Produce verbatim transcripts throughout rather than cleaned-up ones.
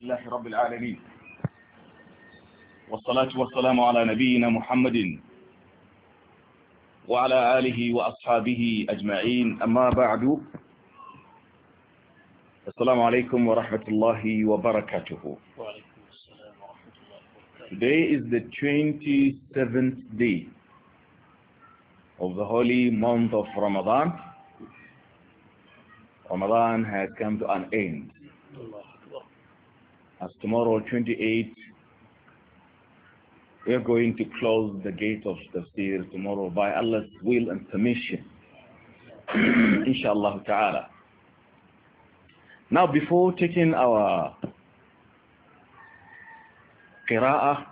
لله رب العالمين والصلاة والسلام على نبينا محمد وعلى آله وأصحابه أجمعين أما بعد السلام عليكم ورحمة الله وبركاته. Today is the twenty-seventh day of the holy month of Ramadan. Ramadan has come to an end. As tomorrow, twenty-eighth, we are going to close the gate of Tafsir tomorrow by Allah's will and permission. Inshallah ta'ala. Now, before taking our qira'ah,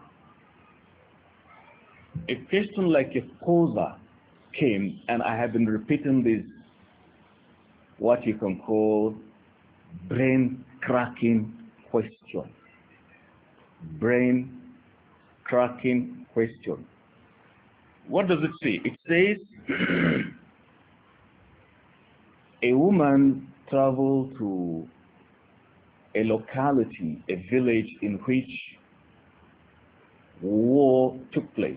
a question like a poser came, and I have been repeating this, what you can call brain cracking question. Brain cracking question. What does it say? It says a woman traveled to a locality, a village in which war took place.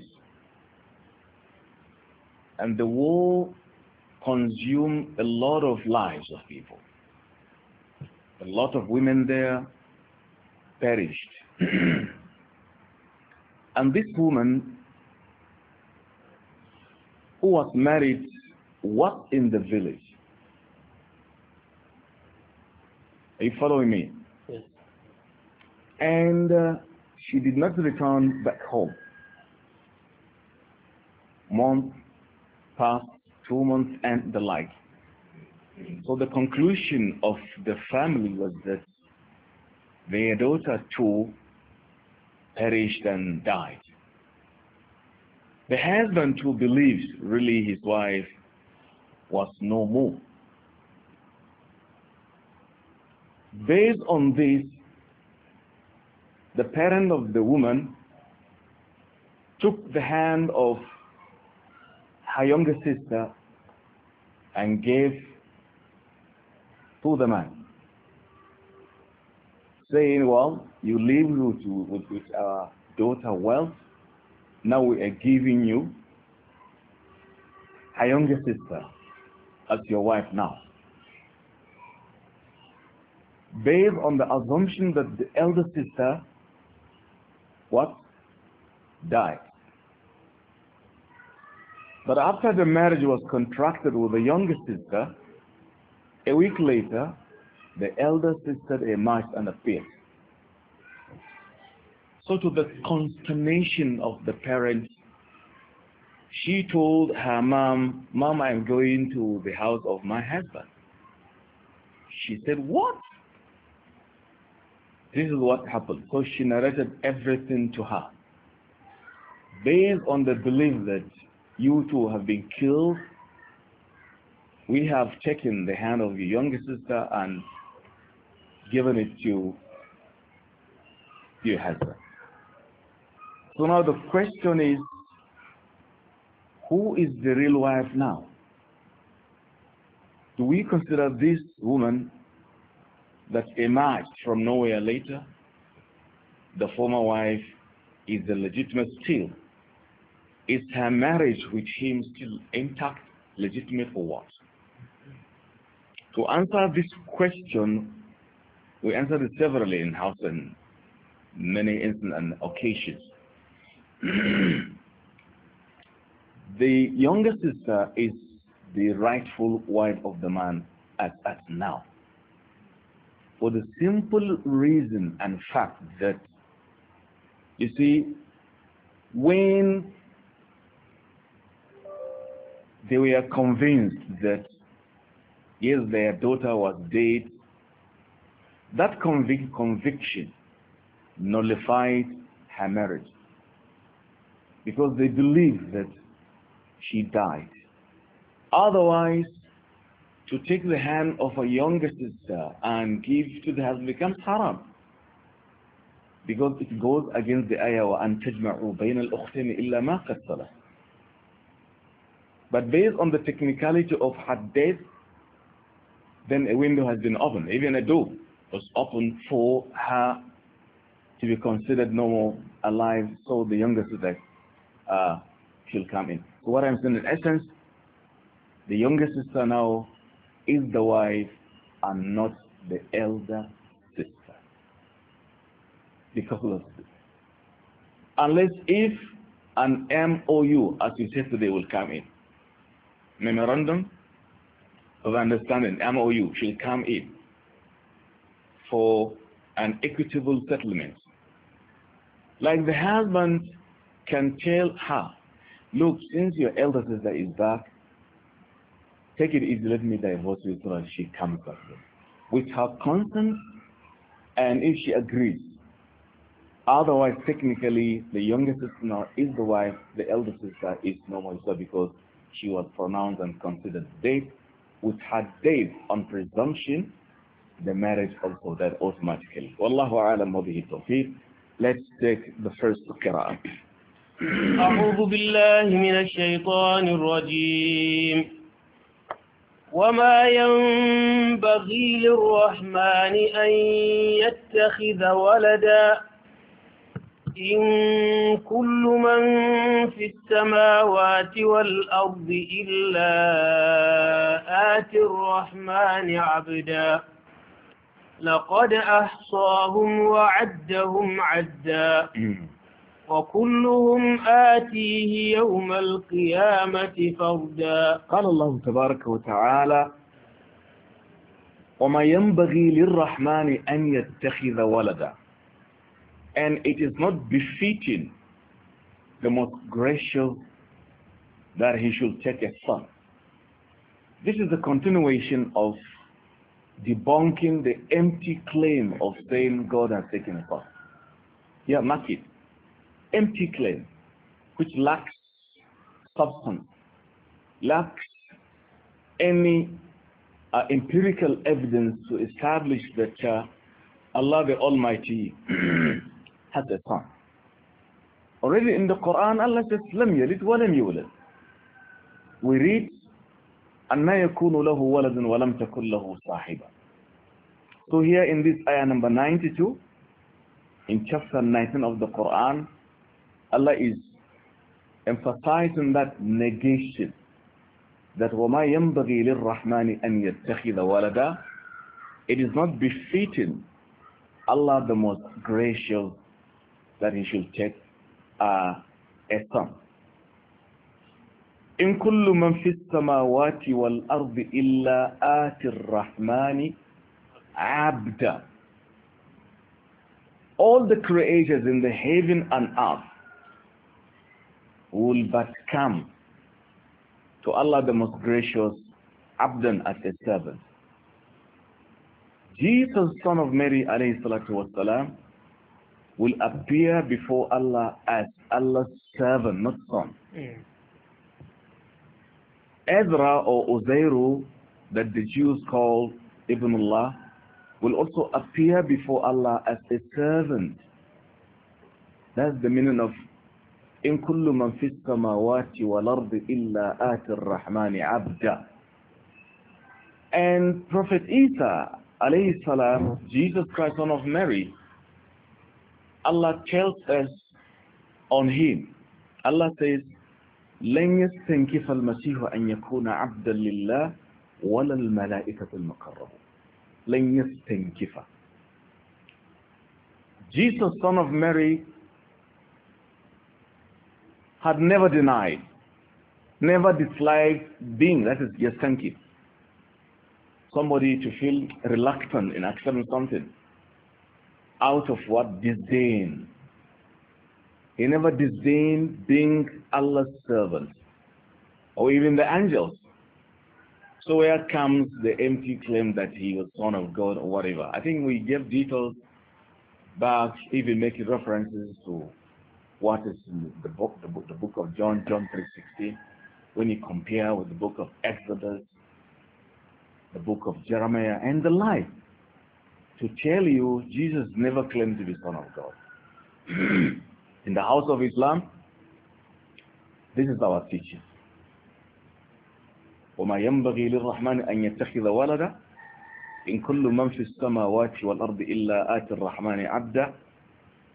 And the war consumed a lot of lives of people. A lot of women there perished. And this woman who was married was in the village. Are you following me? Yes. And uh, she did not return back home. Month passed, two months and the like. So the conclusion of the family was that their daughter too perished and died. The husband too believes really his wife was no more. Based on this, the parent of the woman took the hand of her younger sister and gave to the man, saying, well, you live with, with, with our daughter wealth, now we are giving you her younger sister as your wife now. Based on the assumption that the elder sister, what? Died. But after the marriage was contracted with the younger sister, a week later, the elder sister emerged and appeared. So to the consternation of the parents, she told her mom, Mom, I'm going to the house of my husband. She said, what? This is what happened. So she narrated everything to her. Based on the belief that you two have been killed, we have taken the hand of your younger sister and given it to your husband. So now the question is, who is the real wife now? Do we consider this woman that emerged from nowhere later, the former wife, is the legitimate still? Is her marriage with him still intact, legitimate, or what? To answer this question, we answered it severally in house and many instances and occasions. The younger sister is the rightful wife of the man at, at now, for the simple reason and fact that, you see, when they were convinced that, yes, their daughter was dead, that convic conviction nullified her marriage, because they believed that she died. Otherwise, to take the hand of a younger sister and give to the husband becomes haram, because it goes against the ayah وَأَن تَجْمَعُوا بَيْنَ الْأُخْتَيْنِ إِلَّا مَا قَدْ سَلَفَ. But based on the technicality of her death, then a window has been opened, even a door was opened for her to be considered no more alive, so the younger sister uh, she'll come in. So what I'm saying in essence, the younger sister now is the wife and not the elder sister. Because of this. Unless if an M O U, as you said today, will come in. Memorandum of Understanding, M O U, shall come in for an equitable settlement. Like the husband can tell her, look, since your elder sister is back, take it easy, let me divorce you so that she comes back. With her consent, and if she agrees. Otherwise, technically, the younger sister now is the wife, the elder sister is no more so because she was pronounced and considered dead. With her death on presumption, the marriage also died automatically. Wallahu a'lam wa bihi tawfiq. Let's take the first qira'ah. أعوذ بالله من الشيطان الرجيم وما ينبغي للرحمن أن يتخذ ولدا إن كل من في السماوات والأرض إلا آتي الرحمن عبدا لقد أحصاهم وعدهم عدا وكلهم آتيه يوم القيامة فردا. قال الله تبارك وتعالى وما ينبغي للرحمن أن يتخذ ولدا. And it is not befitting the most gracious that he should take a son. This is the continuation of debunking the empty claim of saying God has taken a son. Yeah, mark it. Empty claim, which lacks substance, lacks any uh, empirical evidence to establish that uh, Allah the Almighty has a son. Already in the Quran, Allah says, لم يلد ولم يولد. We read, أَنَّا يَكُونُ لَهُ وَلَدٌ وَلَمْ تَكُنْ لَهُ صَاحِبًا. So here in this ayah number ninety-two, in chapter nineteen of the Quran, Allah is emphasizing that negation, that وَمَا يَنْبَغِي لِلرَّحْمَنِ أَنْ يَتَّخِذَ وَلَدًا. It is not befitting Allah the most gracious that he should take uh, a son. إِن كُلُّ مَنْ فِي السَّمَاوَاتِ وَالْأَرْضِ إِلَّا آتِ الرَّحْمَنِ عَبْدًا. All the creatures in the heaven and earth will but come to Allah the most gracious, abdan, as a servant. Jesus, son of Mary, alayhi salatu wasalam, will appear before Allah as Allah's servant, not son. Mm. Ezra or Uzairu, that the Jews call Ibn Allah, will also appear before Allah as a servant. That's the meaning of إن كل من في السماوات والأرض إلا آتي الرحمن عبدا. And Prophet Isa, alayhi salam, Jesus Christ, son of Mary, Allah tells us on him. Allah says, لن يستنكف المسيح أن يكون عبدا لله ولا الملائكة المقربون. لن يستنكف. Jesus, son of Mary, had never denied, never disliked being, that is yastankif. Somebody to feel reluctant in accepting something out of what? Disdain. He never disdained being Allah's servant or even the angels. So where comes the empty claim that he was son of God or whatever? I think we gave details back, even making references to what is in the book, the book, the book of John, John three sixteen, when you compare with the book of Exodus, the book of Jeremiah, and the like, to tell you Jesus never claimed to be son of God. In the house of Islam, this is our teaching. وَمَا يَنْبَغِي لِلرَّحْمَنِ أَنْ يَتَّخِذَ وَلَدًا إِن كُلُّ مَنْ فِي السَّمَاوَاتِ وَالْأَرْضِ إِلَّا آتِ الرَّحْمَنِ عَبْدًا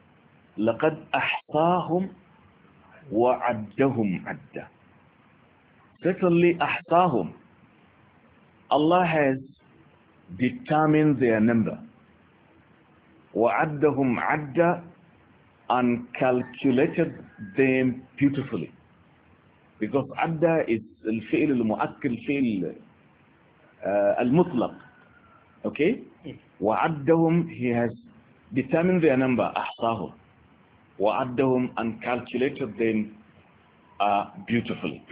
لَقَدْ أَحْصَاهُمْ وَعَدَّهُمْ عَدَّةً. Certainly أَحْصَاهُمْ. Allah has determined their number. وَعَدَّهُمْ عَدَّةً, and calculated them beautifully. Because عَدَّ is الفعل المؤكد الفعل uh, المطلق. Okay? وَعَدَّهُمْ, he has determined their number. أَحْصَاهُمْ وَعَدَّهُمْ, and calculated them uh, beautifully.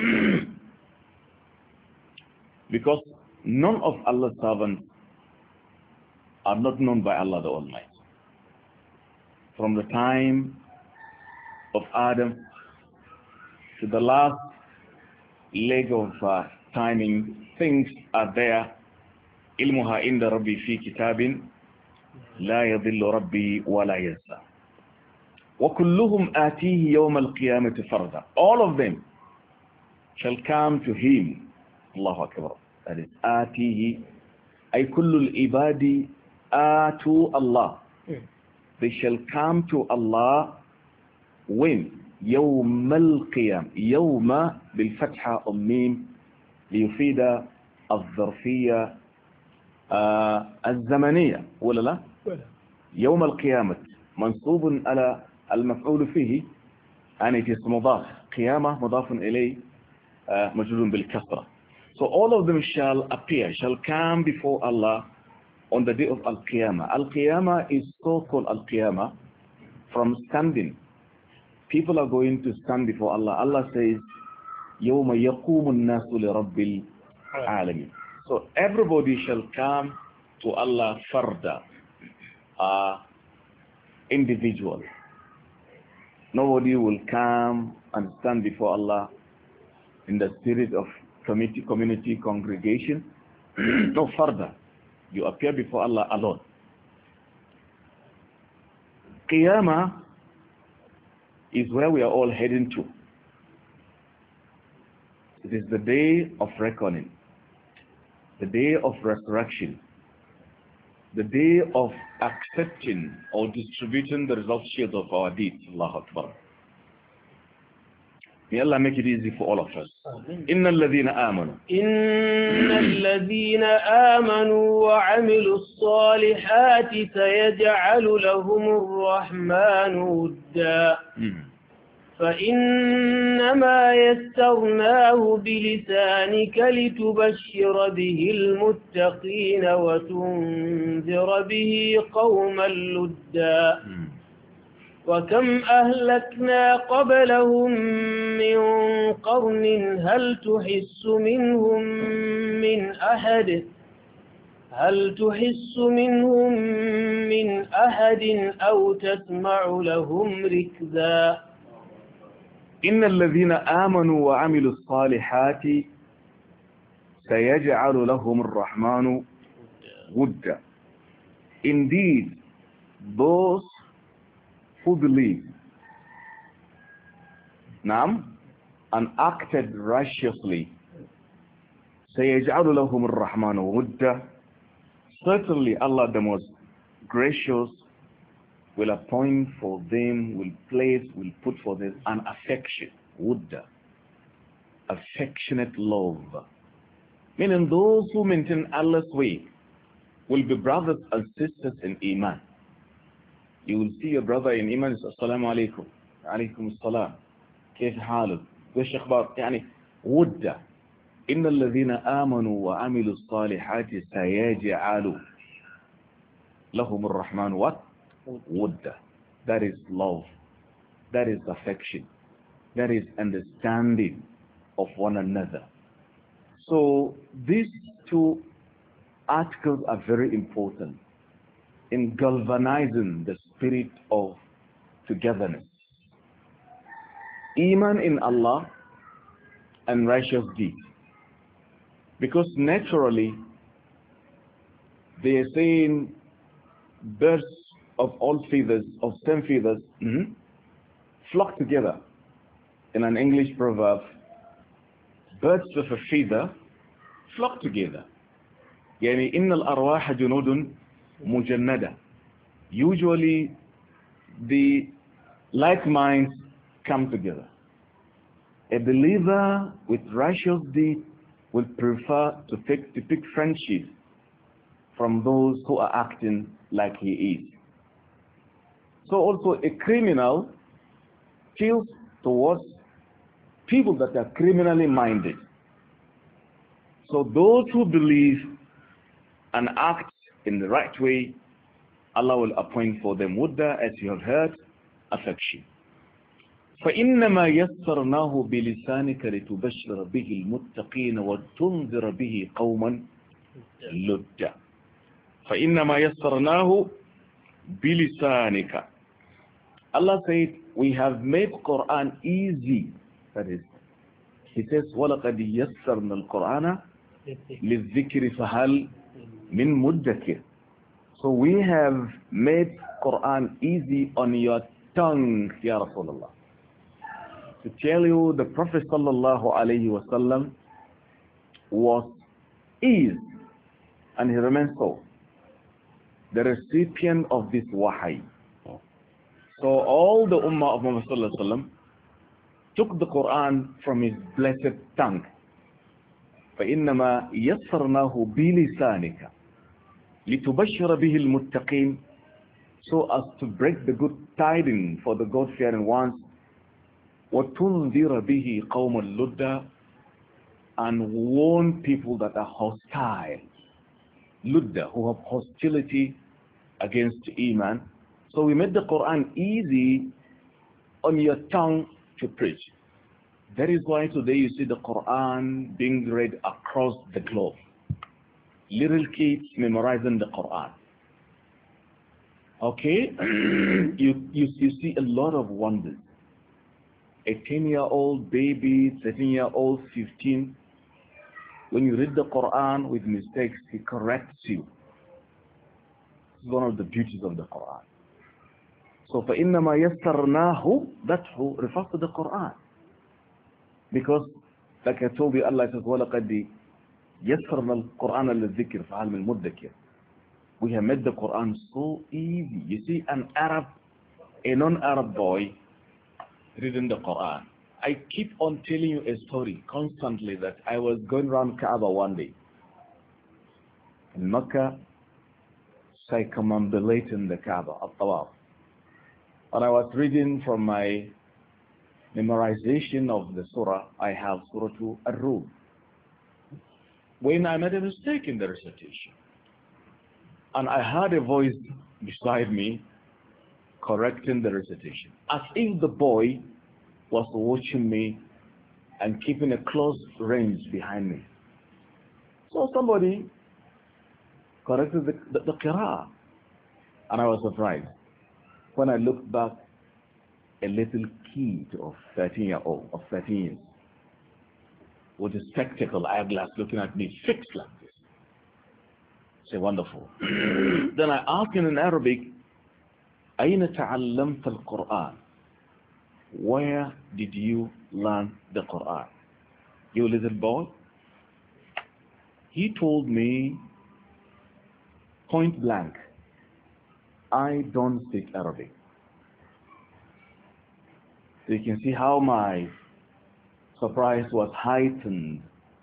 Because none of Allah's servants are not known by Allah the Almighty. From the time of Adam to the last leg of uh, timing, things are there. إِلْمُهَا إِنْدَ رَبِّي فِي كِتَابٍ لَا يَضِلُّ رَبِّي وَلَا يَنْسَى وَكُلُّهُمْ آتِيهِ يَوْمَ الْقِيَامَةِ فَرْدًا. All of them shall come to him. Allahu Akbar. That is آتِيهِ, أي كُلُّ الْإِبَادِ آتُوا Allah. They shall come to Allah when? يوم القيام. يوم بالفتحة أمين ليفيد الظرفية آه الزمنية ولا لا؟ يوم القيامة منصوب على المفعول فيه and it is مضاف. قيامة مضاف إليه آه مجرور بالكسرة. So all of them shall appear, shall come before Allah on the day of Al-Qiyamah. Al-Qiyamah is so called Al-Qiyamah from standing. People are going to stand before Allah. Allah says, يَوْمَ يَقُومُ النَّاسُ لِرَبِّ الْعَالَمِينَ. So everybody shall come to Allah farda, uh, individual. Nobody will come and stand before Allah in the spirit of community, community congregation. No farda. You appear before Allah alone. Qiyamah is where we are all heading to. It is the day of reckoning, the day of resurrection, the day of accepting or distributing the result shares of our deeds. Allahu Akbar. May Allah make it easy for all of us. إِنَّ الَّذِينَ آمَنُوا إِنَّ الَّذِينَ آمَنُوا وَعَمِلُوا الصَّالِحَاتِ سَيَجْعَلُ لَهُمُ الرَّحْمَنُ وُدًّا فَإِنَّمَا يَسَّرْنَاهُ بِلِسَانِكَ لِتُبَشِّرَ بِهِ الْمُتَّقِينَ وَتُنذِرَ بِهِ قَوْمًا لُدًّا وكم أهلكنا قبلهم من قرن هل تحس منهم من أحد هل تحس منهم من أحد أو تسمع لهم ركزا. إن الذين آمنوا وعملوا الصالحات سيجعل لهم الرحمن ودا. Indeed, those who believe نعم and acted righteously سيجعل لهم الرحمن ودا. Certainly Allah the most gracious will appoint for them, will place, will put for them an affection, wudda, affectionate love. Meaning those who maintain Allah's way will be brothers and sisters in Iman. You will see your brother in Iman says, Assalamu alaikum, alaikum assalam, كيف حالك, وش أخبار, يعني wudda. إن الذين آمنوا وعملوا الصالحات سيجعل لهم الرحمن what? Wudda. That is love. That is affection. That is understanding of one another. So these two articles are very important in galvanizing the spirit of togetherness. Iman in Allah and righteous deeds. Because naturally, they are saying birds of all feathers, of same feathers, mm-hmm, flock together. In an English proverb, birds of a feather flock together. يعني إن الأرواح جنود مجندة. Usually the like minds come together. A believer with righteous deeds will prefer to pick, to pick friendship from those who are acting like he is. So also a criminal feels towards people that are criminally minded. So those who believe and act in the right way, Allah will appoint for them mudda, as you have heard, affection. فإنما يسرناه بلسانك لتبشر به المتقين وتنذر به قوما لدا. فإنما يسرناه بلسانك. Allah said, we have made Quran easy. That is, He says, وَلَقَدْ يَسَّرْنَا الْقُرْآنَ لِلذِّكْرِ فَهَلْ مِن مُدَّكِرٍ. So we have made Quran easy on your tongue, Ya Rasulullah. To tell you, the Prophet sallallahu alayhi wa sallam was ease, and he remains so, the recipient of this wahi. So all the ummah of Muhammad sallallahu alayhi wa sallam took the Quran from his blessed tongue. فَإِنَّمَا يَسَّرْنَاهُ بِلِسَانِكَ لِتُبَشِّرَ بِهِ الْمُتَّقِينَ, so as to break the good tidings for the God-fearing ones, وَتُنذِرَ بِهِ قَوْمًا لُدَّ, and warn people that are hostile, ludda, who have hostility against Iman. So we made the Quran easy on your tongue to preach. That is why today you see the Quran being read across the globe. Little kids memorizing the Quran. Okay? you, you, you see a lot of wonders. A ten-year-old baby, thirteen-year-old, fifteen, when you read the Quran with mistakes, he corrects you. It's one of the beauties of the Quran. So, فَإِنَّمَا يَسَّرْنَاهُ, that who refers to the Quran. Because, like I told you, Allah says, وَلَقَدْ يَسَّرْنَا الْقُرْآنَ لِلذِّكْرِ فَعَلْمِ الْمُدَّكِرِ. We have made the Quran so easy. You see, an Arab, a non-Arab boy, reading the Quran. I keep on telling you a story constantly that I was going around Kaaba one day in Mecca, circumambulating the Kaaba, at-Tawaf. And I was reading from my memorization of the surah. I have Surah Ar-Rum. When I made a mistake in the recitation, and I heard a voice beside me correcting the recitation, as if the boy was watching me and keeping a close range behind me. So somebody corrected the, the, the qira'ah, and I was surprised. When I looked back, a little kid of thirteen years old, of thirteen years, with a spectacle eyeglass looking at me fixed like this. Say, wonderful. Then I asked him in Arabic, أين تعلمت القرآن? Where did you learn the Quran? You little boy? He told me point blank, I don't speak Arabic. So you can see how my surprise was heightened.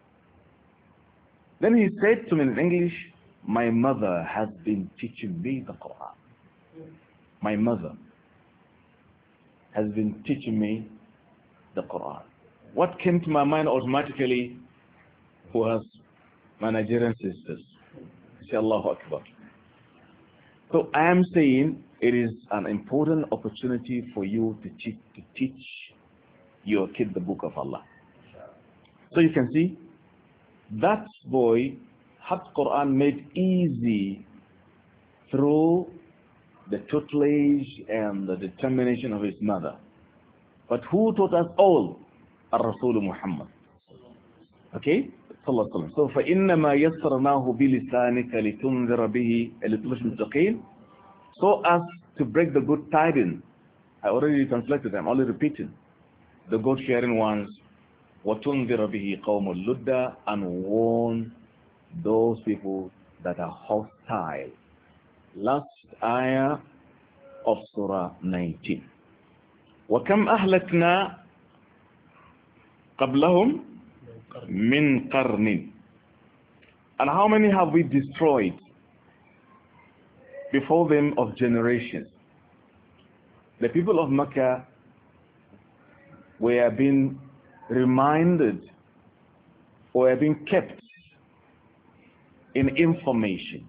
Then he said to me in English, my mother has been teaching me the Quran. My mother has been teaching me the Quran. What came to my mind automatically was my Nigerian sisters. Say Allahu Akbar. So I am saying it is an important opportunity for you to teach, to teach your kid the book of Allah. So you can see that boy had Quran made easy through the tutelage and the determination of his mother. But who taught us all? Ar-Rasul Muhammad. Okay? So, فَإِنَّمَا يَسَّرْنَاهُ بِلِسَانِكَ لِتُنذِرَ بِهِ لِتُبَشِّرَ الْمُتَّقِينَ, so as to break the good tidings. I already translated, I'm only repeating. The God-fearing ones, وَتُنذِرَ بِهِ قَوْمُ اللُّدَّ, and warn those people that are hostile. Last ayah of Surah nineteen. وَكَمْ أَهْلَكْنَا قَبْلَهُمْ مِنْ قَرْنٍ. And how many have we destroyed before them of generations? The people of Mecca were being reminded or were being kept in information.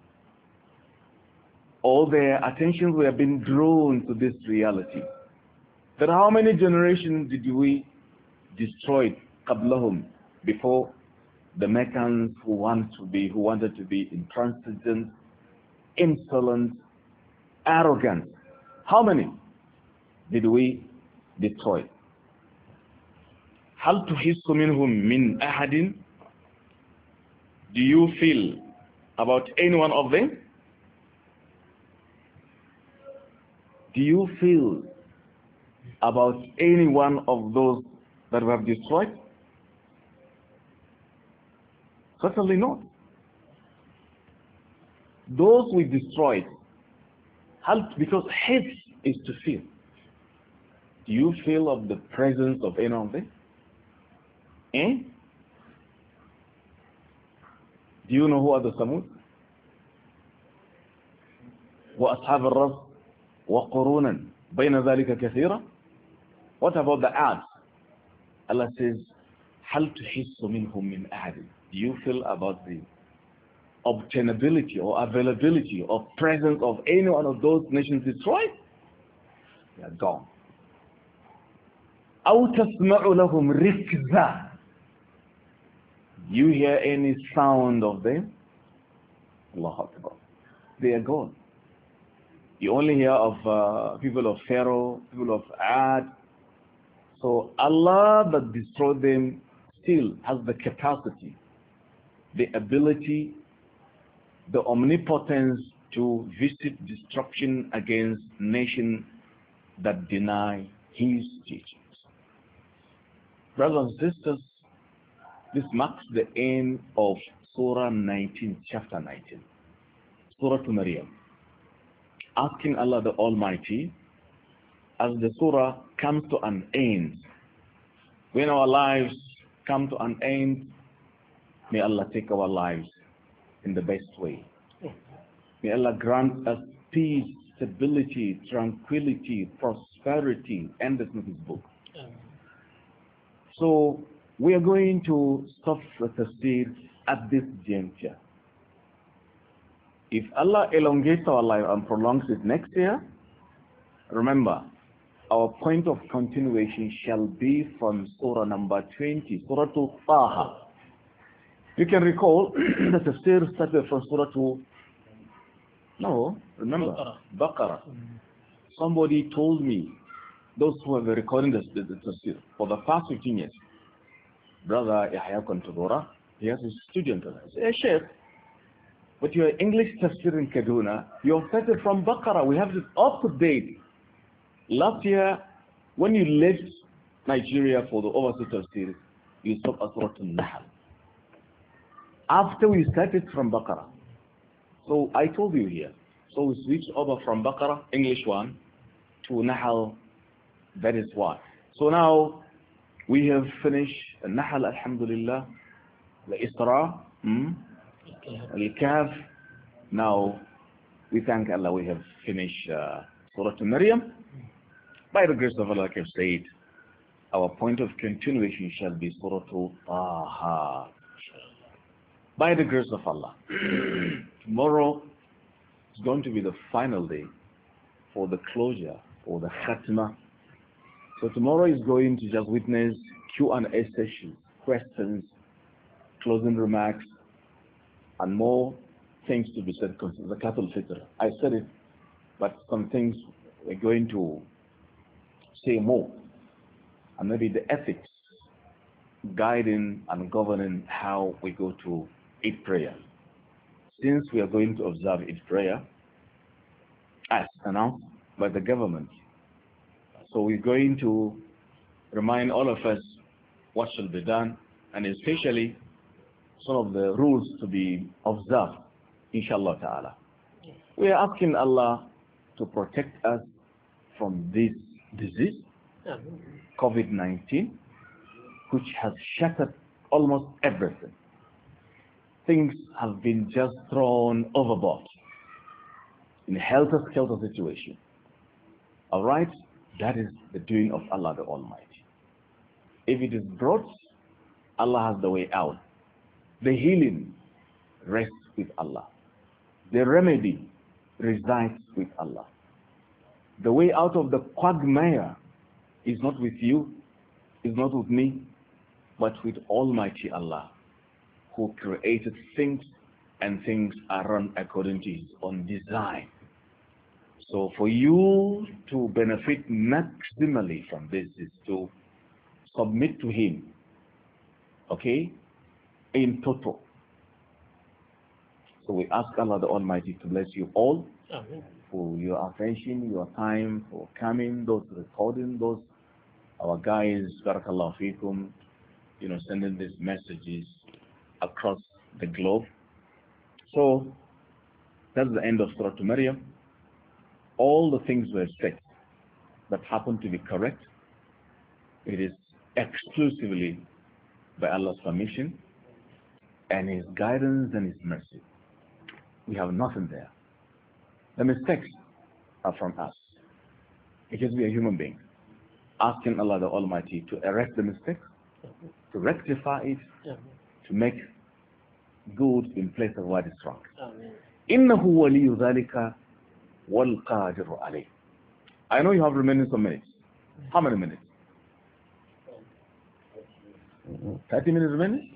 All their attentions were being drawn to this reality. That how many generations did we destroy qablahum, before the Meccans who want to be, who wanted to be intransigent, insolent, arrogant? How many did we destroy? هل تحس منهم من أحد? Do you feel about any one of them? Do you feel about any one of those that we have destroyed? Certainly not. Those we destroyed, because hate is to feel. Do you feel of the presence of any of them? Eh? Do you know who are the Samud? وأصحاب الرس وقرونا بين ذلك كثيرا. What about the ads? Allah says, هل تحس منهم من أحد? Do you feel about the obtainability or availability or presence of any one of those nations destroyed? They are gone. أو تسمع لهم ركزا. You hear any sound of them? Allahu Akbar. They are gone. You only hear of uh, people of Pharaoh, people of Ad. So Allah that destroyed them still has the capacity, the ability, the omnipotence to visit destruction against nations that deny His teachings. Brothers and sisters, this marks the end of Surah nineteen, chapter nineteen, Surah to Maryam. Asking Allah the Almighty, as the Surah comes to an end, when our lives come to an end, may Allah take our lives in the best way. May Allah grant us peace, stability, tranquility, prosperity, and this is His book. So we are going to stop the tafsir at this juncture. If Allah elongates our life and prolongs it next year, remember, our point of continuation shall be from Surah number twenty, Surah to Taha. You can recall that the tafsir started from Surah to, no, remember, Baqarah. Somebody told me, those who have been recording the, the, the tafsir for the past fifteen years, Brother Yahya Kontagora, he has a student. I said, hey, Sheikh, but your English tafsir in Kaduna, you have started from Baqarah. We have it up to date. Last year, when you left Nigeria for the overseas tafsir, you stopped at Surah Al-Nahl. After we started from Baqarah. So I told you here. So we switched over from Baqarah, English one, to Nahl. That is why. So now we have finished Nahl, alhamdulillah, the Isra, hmm? Al-Kahf. Now we thank Allah we have finished uh, Surah Maryam. By the grace of Allah, like I've said, our point of continuation shall be Surah Taha. By the grace of Allah. Tomorrow is going to be the final day for the closure, for the Khatma. So tomorrow is going to just witness Q and A session, questions, closing remarks, and more things to be said concerning the Zakat al-Fitr. I said it, but some things we're going to say more. And maybe the ethics guiding and governing how we go to Eid prayer. Since we are going to observe Eid prayer, as announced by the government, so we're going to remind all of us what should be done, and especially some of the rules to be observed, inshallah ta'ala. We are asking Allah to protect us from this disease, COVID nineteen, which has shattered almost everything. Things have been just thrown overboard in a helter-skelter situation. All right? That is the doing of Allah the Almighty. If it is brought, Allah has the way out. The healing rests with Allah. The remedy resides with Allah. The way out of the quagmire is not with you, is not with me, but with Almighty Allah, who created things, and things are run according to His own design. So for you to benefit maximally from this is to submit to Him, okay, in total. So we ask Allah the Almighty to bless you all. Amen. For your attention, your time, for coming, those recording, those, our guys, barakallahu fikum, you know, sending these messages across the globe. So that's the end of Surah Maryam. All the things were said that happen to be correct. It is exclusively by Allah's permission and His guidance and His mercy. We have nothing there. The mistakes are from us, because we are human beings, asking Allah the Almighty to arrest the mistakes, to rectify it, to make good in place of what is wrong. إِنَّهُ وَلِيُّ ذَلِكَ وَالْقَادِرُ عَلَيْهِ. I know you have remaining some minutes. How many minutes? thirty minutes remaining?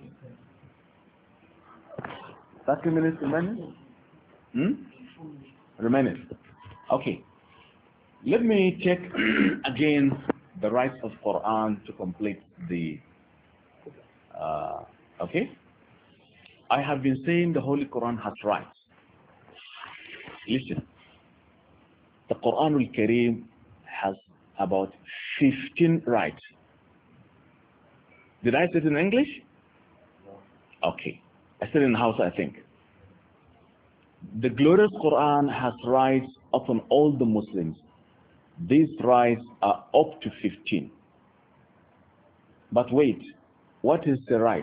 thirty minutes remaining? Hmm? Remaining. Okay. Let me check again the rights of Quran to complete the uh, okay. I have been saying the Holy Quran has rights. Listen. The Quran al-Kareem has about fifteen rights. Did I say it in English? Okay. I said it in Hausa, I think. The glorious Quran has rights upon all the Muslims. These rights are up to fifteen. But wait, what is the right?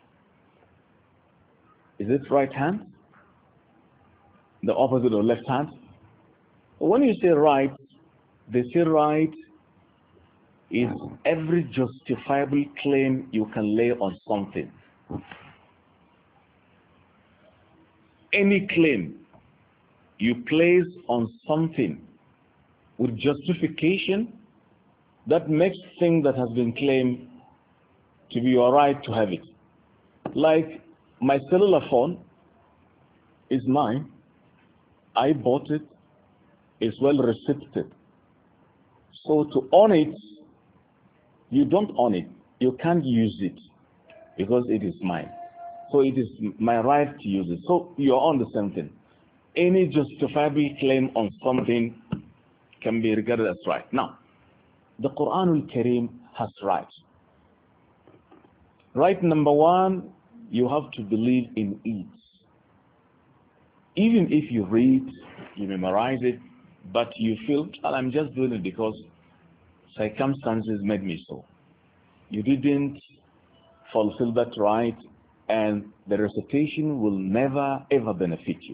Is it right hand? The opposite of left hand? When you say right, they say right is every justifiable claim you can lay on something. Any claim you place on something with justification that makes thing that has been claimed to be your right to have it. Like my cellular phone is mine. I bought it. It's well received. So to own it, you don't own it. You can't use it because it is mine. So it is my right to use it. So you're on the same thing. Any justifiable claim on something can be regarded as right. Now, the Quran al-Kareem has rights. Right number one, you have to believe in it. Even if you read, you memorize it, but you feel, well, I'm just doing it because circumstances made me so. You didn't fulfill that right, and the recitation will never ever benefit you.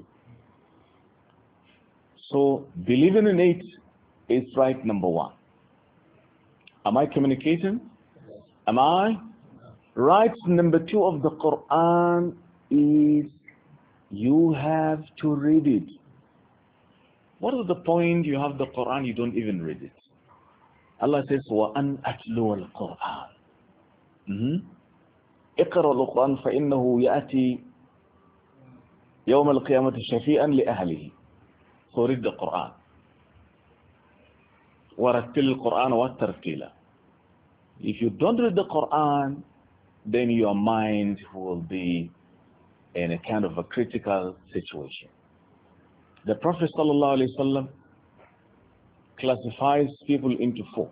So believing in it is right number one. Am I communicating? Am I? Right number two of the Quran is you have to read it. What is the point you have the Quran, you don't even read it? Allah says, وَأَنْ أَتْلُوَ الْقُرْآنِ اقرأ القرآن فإنه يأتي يوم القيامة شفيئا لأهله. So read the Quran. وَرَتِّلِ الْقُرْآنَ وَالتَّرْتِيلَ. If you don't read the Quran, then your mind will be in a kind of a critical situation. The Prophet ﷺ classifies people into four.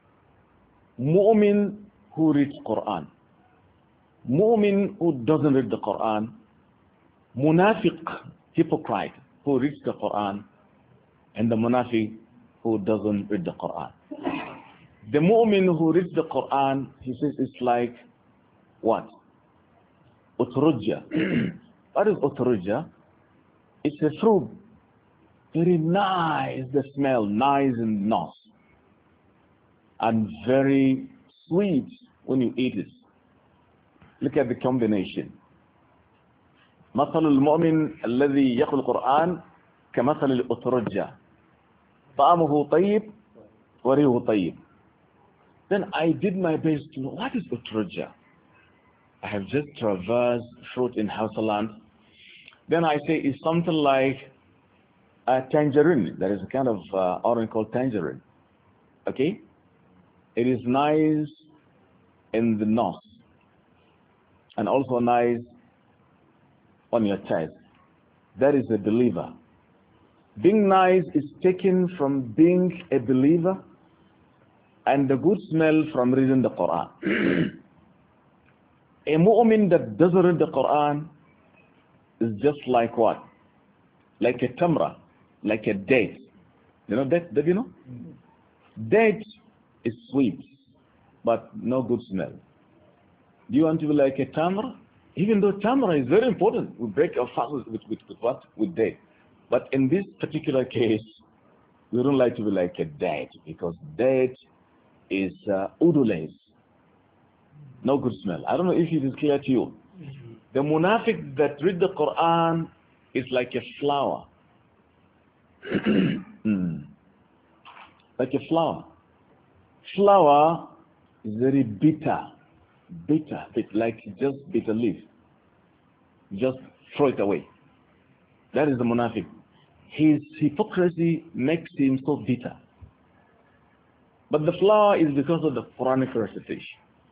Mu'min who reads Quran. Mu'min who doesn't read the Quran. Munafiq, hypocrite, who reads the Quran. And the munafiq who doesn't read the Quran. The mu'min who reads the Quran, he says it's like what? Utrujja. What is utrujja? It's a fruit. Very nice, the smell, nice in nose. And very sweet when you eat it. Look at the combination. مثل المؤمن الذي يأكل القرآن كمثل الأترجة طعمه طيب وريحه طيب. Then I did my best to know what is Utrujja. I have just traversed fruit in Hausaland. Then I say it's something like a tangerine. There is a kind of uh, orange called tangerine. Okay? It is nice in the nose and also nice on your chest. That is a believer. Being nice is taken from being a believer, and the good smell from reading the Quran. A mu'min that doesn't read the Quran is just like what? Like a tamra, like a date. You know date? Did you know? Date is sweet, but no good smell. Do you want to be like a tamra? Even though tamra is very important, we break our fast with, with, with what? With date. But in this particular case, we don't like to be like a date, because date is uh, udulais. No good smell. I don't know if it is clear to you. The munafiq that read the Quran is like a flower. mm. Like a flower. Flower is very bitter. Bitter. Bit like just bitter leaf. Just throw it away. That is the munafiq. His hypocrisy makes him so bitter. But the flower is because of the Quranic recitation.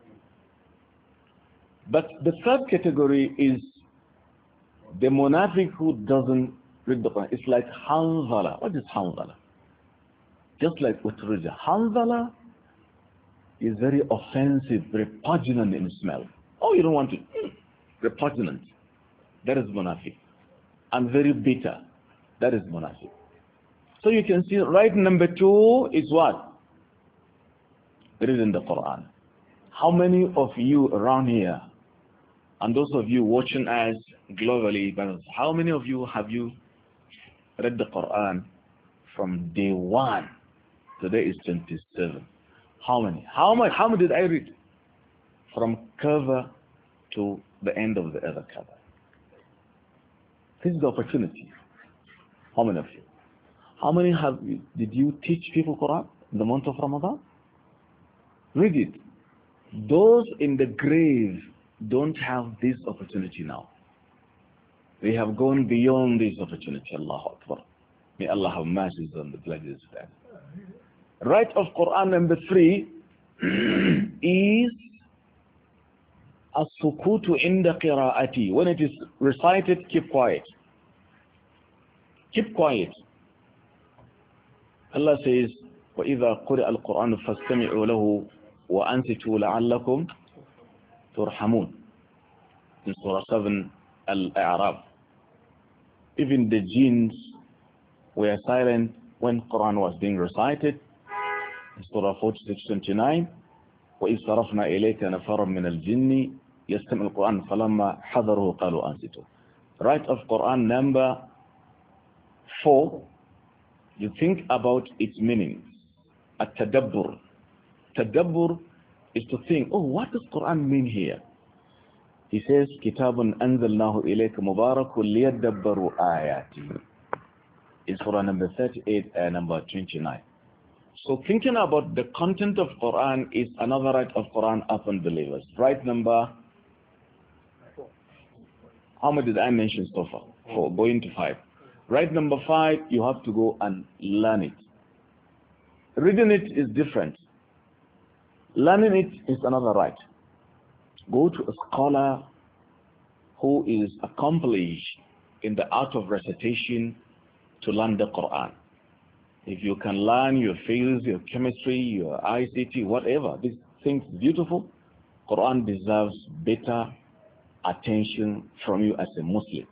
But the third category is the munafiq who doesn't read the Quran. It's like Hanzala. What is Hanzala? Just like Utrujja. Hanzala is very offensive, repugnant in smell. Oh, you don't want it. Mm. Repugnant. That is munafiq. And very bitter. That is munafiq. So you can see right number two is what? Reading the Quran. How many of you around here, and those of you watching us globally, how many of you have you read the Quran from day one? Today is twenty-seven. How many? How much? How many did I read? From cover to the end of the other cover. This is the opportunity. How many of you? How many have you, did you teach people Quran in the month of Ramadan? Read it. Those in the grave don't have this opportunity now. They have gone beyond this opportunity. Allahu Akbar. May Allah have mercy on the pledges of that. Right of Quran number three is as-sukutu inda qira'ati. When it is recited, keep quiet. Keep quiet. Allah says, وَإِذَا قُرِئَ الْقُرْآنُ فَاسْتَمِعُوا لَهُ وَأَنْصِتُوا لَعَلَّكُمْ تُرْحَمُونَ. In Surah seven, Al-A'raf. Even the jinns were silent when Quran was being recited. In Surah forty-six twenty-nine, وَإِذْ صَرَفْنَا إِلَيْكَ نَفَرًا مِنَ الْجِنِّ يَسْتَمِعُ الْقُرْآنَ فَلَمَّا حَضَرُوا قَالُوا أَنْصِتُوا. Right of Quran number four, you think about its meaning. At-tadabbur. Tadabbur is to think, oh, what does Quran mean here? He says, Kitabun anzalnahu ilayka mubarakun liyadabbaru ayati. It's Surah number thirty-eight and number twenty-nine. So thinking about the content of Quran is another right of Quran upon believers. Right number, how many did I mention so far? Four, going to five. Right number five, you have to go and learn it. Reading it is different. Learning it is another right. Go to a scholar who is accomplished in the art of recitation to learn the Quran. If you can learn your fields, your chemistry, your I C T, whatever, these things beautiful, Quran deserves better attention from you as a Muslim.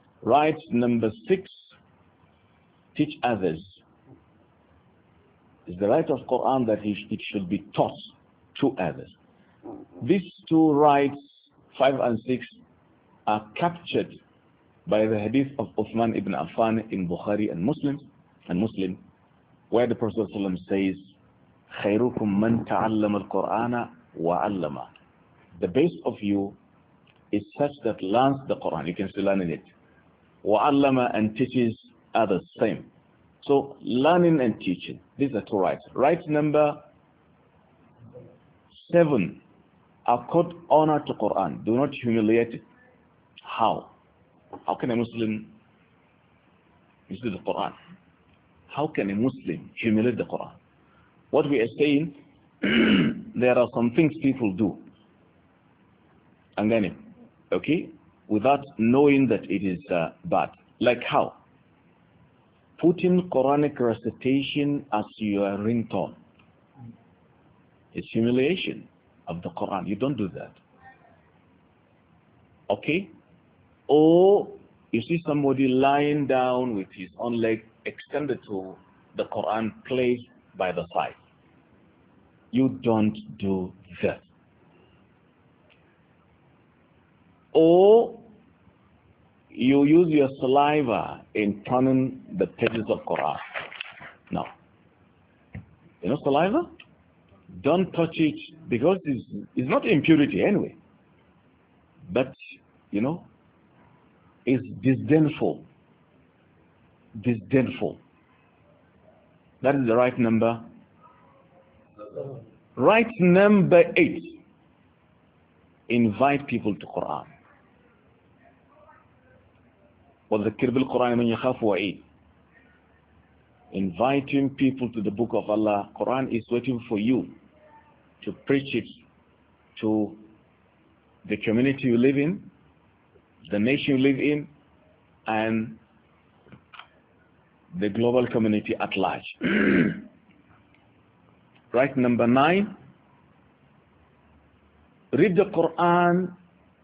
Right number six, teach others. It's the right of Quran that it should be taught to others. These two rights, five and six, are captured by the hadith of Uthman ibn Affan in Bukhari and Muslim, and Muslim, where the Prophet ﷺ says, خَيْرُكُمْ مَنْ تَعَلَّمَ الْقُرْآنَ وَعَلَّمَ. The best of you is such that learns the Quran. You can still learn it. وَعَلَّمَ, and teaches others. Same. So learning and teaching. These are two rights. Right number seven. Accord honor to Quran. Do not humiliate it. How? How can a Muslim use the Quran? How can a Muslim humiliate the Quran? What we are saying, there are some things people do. And then, okay, without knowing that it is uh, bad. Like how? Putting Quranic recitation as your ringtone. It's humiliation of the Quran. You don't do that. Okay? Or you see somebody lying down with his own leg extended to the Quran placed by the side. You don't do that. Or you use your saliva in turning the pages of Quran. No. You know saliva? Don't touch it because it's, it's not impurity anyway. But, you know, it's disdainful. Disdainful. That is the right number. Right number eight. Invite people to Quran. وَذَكِّرْ بِالْقُرْآنِ مَنْ يَخَافُ وَعِيدٍ. Inviting people to the book of Allah. Quran is waiting for you to preach it to the community you live in, the nation you live in, and the global community at large. Right, number nine. Read the Quran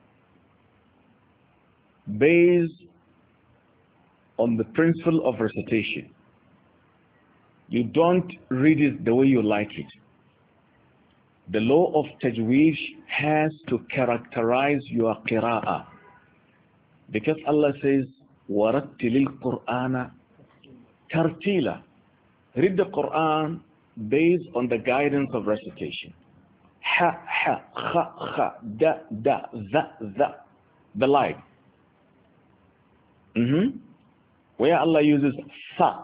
based on the principle of recitation. You don't read it the way you like it. The law of tajweed has to characterize your qira'ah. Because Allah says, وَرَتِّلِ الْقُرْآنَ تَرْتِيلًا. Read the Quran based on the guidance of recitation. Ha, ha, kha, kha, da, da, za, za. The like. Mm-hmm. Where Allah uses sa.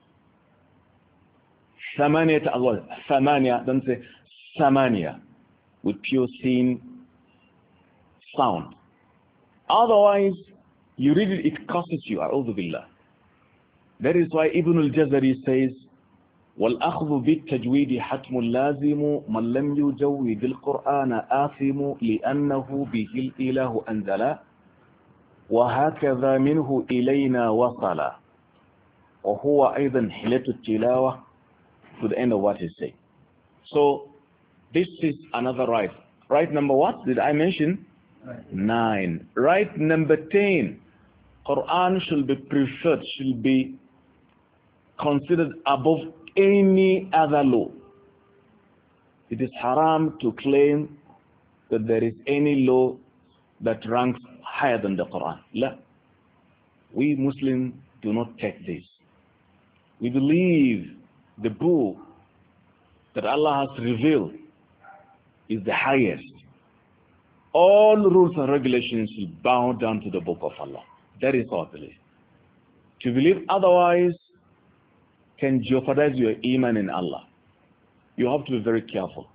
Thamaniya to Allah. Thamaniya, don't say Samania with pure sin sound. Otherwise, you read it, it costs you. A'udhu billah. That is why Ibn al-Jazari says, وَالْأَخْذُ بِالتَّجْوِيدِ حَتْمٌ لَازِمُ مَنْ لَمْ يُجَوِّدِ الْقُرْآنَ آثِمُ لِأَنَّهُ بِهِ الْإِلَهُ أَنزَلَ وَهَكَذَا مِنْهُ إِلَيْنَا وَصَلَ وَهُوَ أَيْضًا حِلَةُ التِّلَاوَةِ, to the end of what he said. So, this is another right. Right number what did I mention? Nine. Right number ten. Quran should be preferred, should be considered above any other law. It is haram to claim that there is any law that ranks higher than the Quran. La. We Muslims do not take this. We believe the book that Allah has revealed is the highest. All rules and regulations will bow down to the book of Allah. That is our belief. To believe otherwise can jeopardize your iman in Allah. You have to be very careful.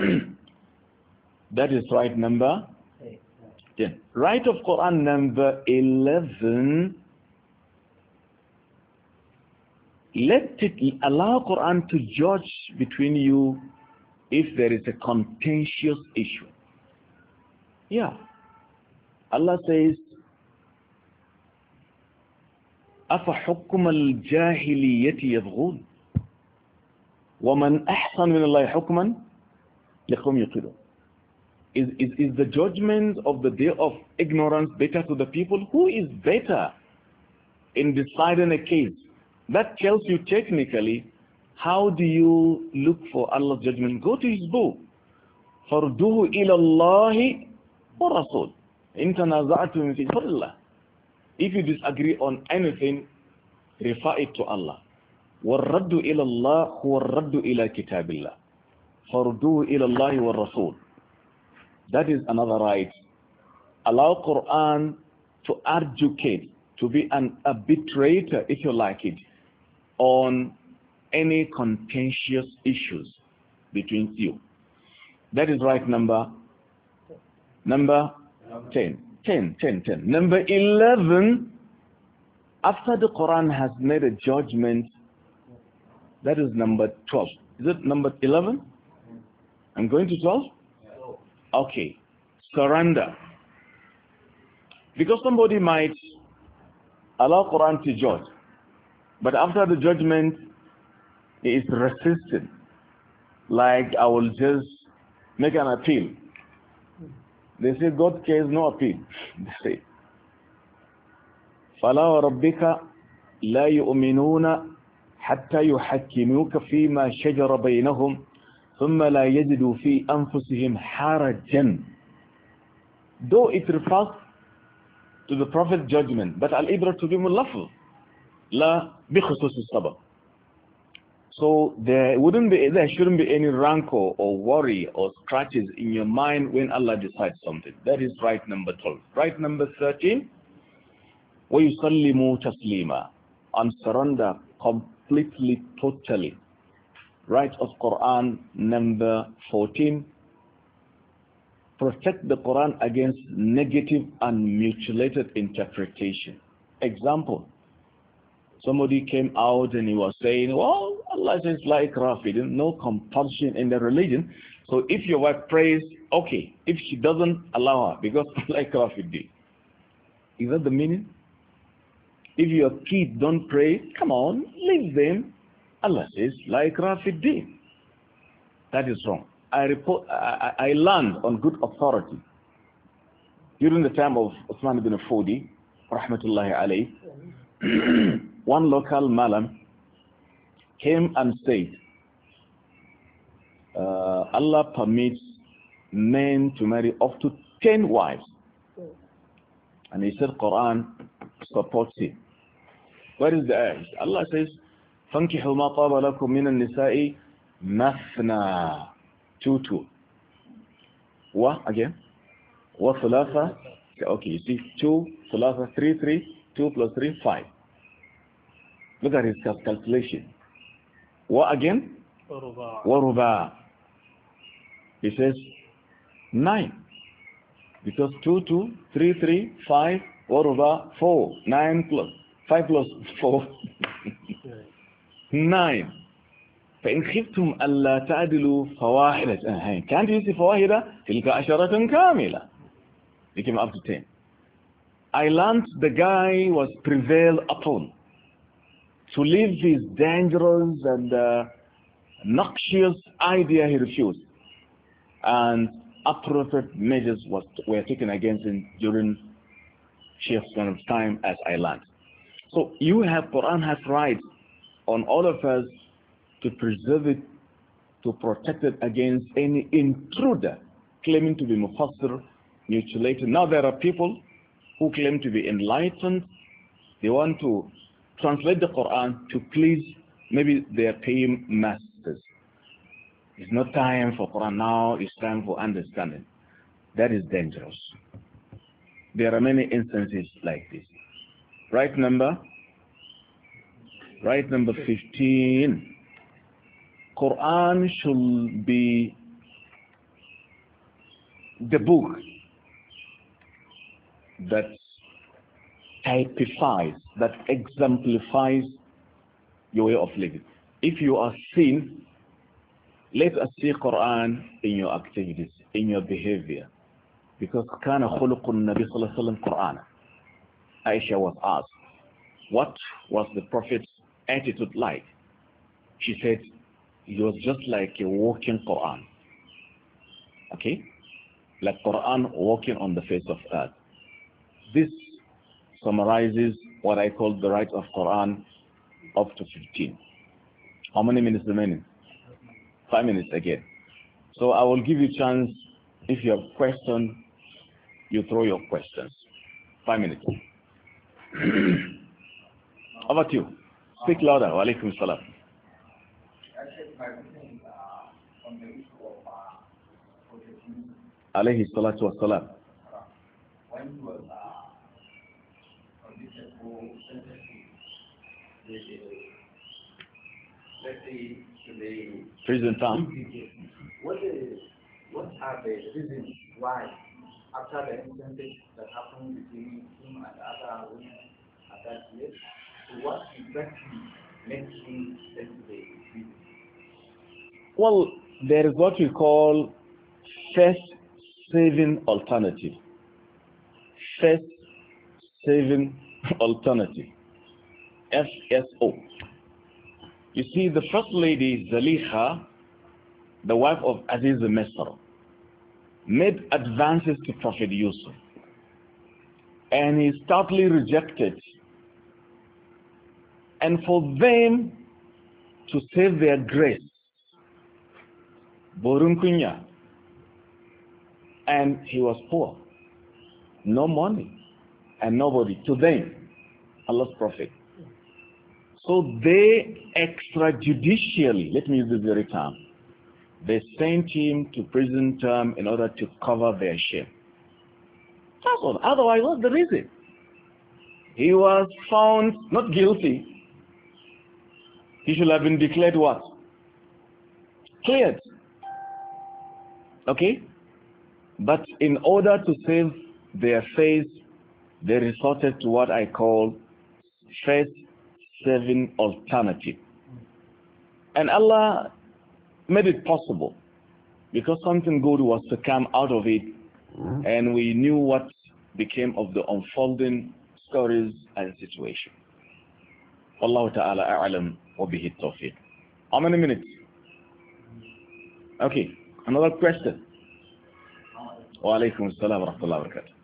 That is right number ten. Right of Quran number eleven. Let it allow Quran to judge between you if there is a contentious issue. Yeah. Allah says, أَفَحُكُمَ الْجَاهِلِيَّةِ يَبْغُونَ وَمَنْ أَحْسَنُ مِنَ اللَّهِ حُكْمًا لِقَوْمٍ يُوقِنُونَ. Is, is, is the judgment of the day of ignorance better to the people? Who is better in deciding a case? That tells you technically How do you look for Allah's judgment? Go to His book. فَرُدُّوهُ إِلَى اللَّهِ وَالرَّسُولِ إِن تَنَازَعْتُمْ فِي اللَّهِ. If you disagree on anything, refer it to Allah. وَالرَّدُّ إِلَى اللَّهِ وَالرَّدُّ إِلَى كِتَابِ اللَّهِ فَرُدُّوهُ إِلَى اللَّهِ وَالرَّسُولِ. That is another right. Allow Quran to educate, to be an arbitrator, if you like it, on any contentious issues between you. That is right number number ten. ten, ten, ten. Number eleven, after the Quran has made a judgment, that is number twelve. Is it number eleven? I'm going to twelve? Okay. Surrender. Because somebody might allow Quran to judge, but after the judgment, he is resistant. Like, I will just make an appeal. They say, God cares no appeal. They say, فَلَا وَرَبِّكَ لَا يُؤْمِنُونَ حَتَّى يُحَكِّمُوكَ فِي مَا شَجَرَ بَيْنَهُمْ ثُمَّ لَا يَجِدُوا فِي أَنفُسِهِمْ حَرَجًا. Though it refers to the Prophet's judgment, but al-ibra to be mulafl, la bi khusus al-sabab. So there wouldn't be, there shouldn't be any rancor or worry or scratches in your mind when Allah decides something. That is right number twelve. Right number thirteen, وَيُسَلِّمُوا تَسْلِيمًا, and surrender completely, totally. Right of Quran number fourteen, protect the Quran against negative and mutilated interpretation. Example, somebody came out and he was saying, well, Allah says like Rafid, no compulsion in the religion. So if your wife prays, okay. If she doesn't, allow her, because like Rafid did. Is that the meaning? If your kids don't pray, come on, leave them. Allah says like Rafid did. That is wrong. I report, I, I learned on good authority during the time of Uthman ibn Fodi, rahmatullahi alayh. One local malam came and said, uh, Allah permits men to marry up to ten wives. And he said Quran supports it. Where is the ayah? Allah says, فَانْكِحُوا مَا طَابَ لَكُم مِّنَ النِّسَاءِ مَثْنَى. Two, two. What again? What thulatha? Okay, you see, two, thulatha, three, three, two plus three, five. Look at his calculation. What again? Waruba. He says nine. Because two, two, three, three, five, waruba, four, nine plus five plus four, nine. فإن خفتم ألا تعدلوا فواحدة. Can't you see فواحدة? تلك عشرة كاملة. He came up to ten. I learned the guy was prevailed upon to leave his dangerous and uh, noxious idea. He refused, and appropriate measures was, were taken against him during Sheikh's time, as I learned. So you have, Quran has rights on all of us to preserve it, to protect it against any intruder claiming to be mufassir, mutilated. Now there are people who claim to be enlightened. They want to translate the Quran to please maybe their paying masters. It's not time for Quran now, it's time for understanding. That is dangerous. There are many instances like this. Right number? Right number fifteen. Quran should be the book that typifies, that exemplifies your way of living. If you are seen, let us see Quran in your activities, in your behavior. Because كان خلق النبي صلى الله عليه وسلم قرآن. Aisha was asked, what was the Prophet's attitude like? She said, he was just like a walking Quran. Okay? Like Quran walking on the face of earth. This summarizes what I call the right of Quran up to fifteen. How many minutes remaining? Five minutes again. So I will give you a chance. If you have questions, you throw your questions. Five minutes. How about you? Speak louder. Wa alaikum salam. Alayhi salatu wa salam. When he was uh, convicted for sentencing, let's say to the Prison term. What is what are the reasons why, after the incident that happened between him and other women at that place, so what exactly makes him sent to the prison? Well, there is what we call first saving alternative. First saving alternative. F S O. You see, the first lady, Zaliha, the wife of Aziz al-Misr, made advances to Prophet Yusuf. And he stoutly rejected. And for them to save their grace, Borunkunya, and he was poor, no money, and nobody, to them, Allah's Prophet. So they extrajudicially, let me use this very term, they sent him to prison term in order to cover their shame. That's all. Otherwise, what's the reason? He was found not guilty. He should have been declared what? Cleared. Okay? But in order to save their face, they resorted to what I call face saving alternative. And Allah made it possible because something good was to come out of it, and we knew what became of the unfolding stories and situation. Wallahu ta'ala a'lam wa bihi tawfiq. How many minutes? Okay, another question. Wa alaikum assalam wa rahmatullahi wa barakatuh.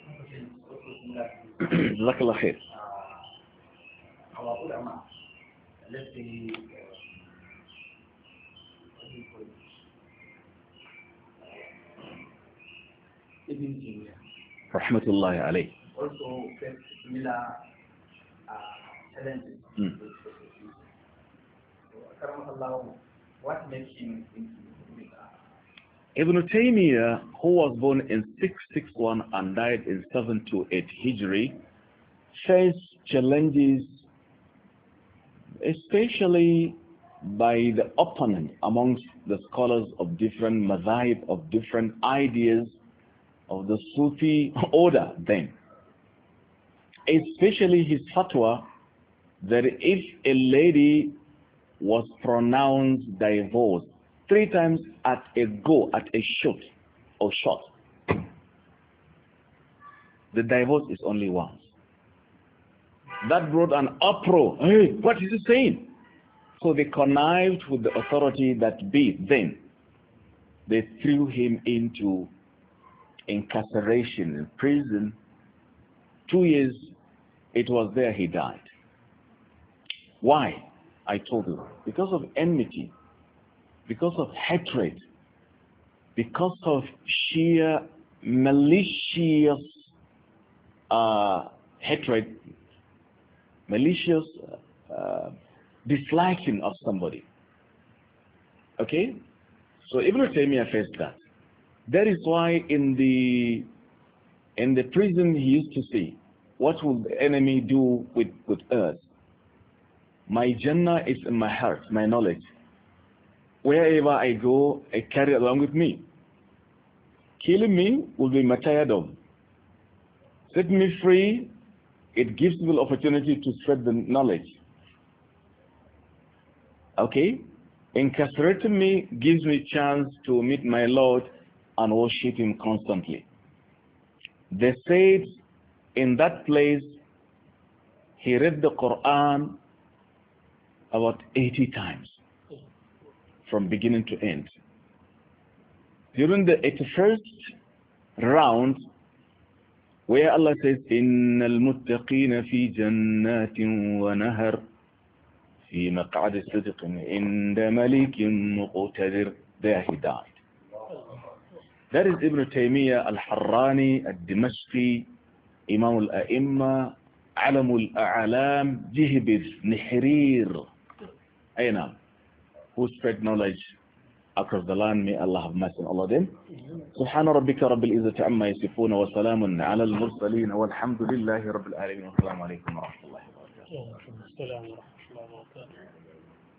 Jazakallah khair. Our ulama, let's say, uh, what do you call it? Ibn Taymiyyah. Rahmatullahi alayh. Also faced similar uh, challenges. Mm. So, Karamallah, what makes him into Ibn Taymiyyah, who was born in six sixty-one and died in seven twenty-eight Hijri, faced challenges especially by the opponent amongst the scholars of different madhahib, of different ideas of the Sufi order then. Especially his fatwa that if a lady was pronounced divorced three times at a go, at a shot or shot, the divorce is only once. That brought an uproar. Hey, what is he saying? So they connived with the authority that be then. They threw him into incarceration in prison. Two years, it was there he died. Why? I told you. Because of enmity, because of hatred, because of sheer malicious uh, hatred, malicious uh, disliking of somebody. Okay? So Ibn Taymiyyah faced that. That is why in the in the prison he used to say, what will the enemy do with, with us? My Jannah is in my heart, my knowledge. Wherever I go, I carry it along with me. Killing me will be martyrdom. Set me free, it gives me the opportunity to spread the knowledge. Okay? Incarcerating me gives me a chance to meet my Lord and worship Him constantly. They said in that place, he read the Quran about eighty times, from beginning to end. During the eighty-first round, where Allah says, إِنَّ الْمُتَّقِينَ فِي جَنَّاتٍ وَنَهَرٍ في مقعد صدق عند ملك مقتدر. There he died. That is Ibn Taymiyyah al-Harrani al-Dimashqi, Imam al-A'imma, Alam al-A'lam, Jihbiz, Nihrir, Aina, who spread knowledge across the land. May Allah have mercy on all of them. سبحان ربك رب العزة عما يصفون وسلام على المرسلين والحمد لله رب العالمين والسلام عليكم ورحمة الله وبركاته.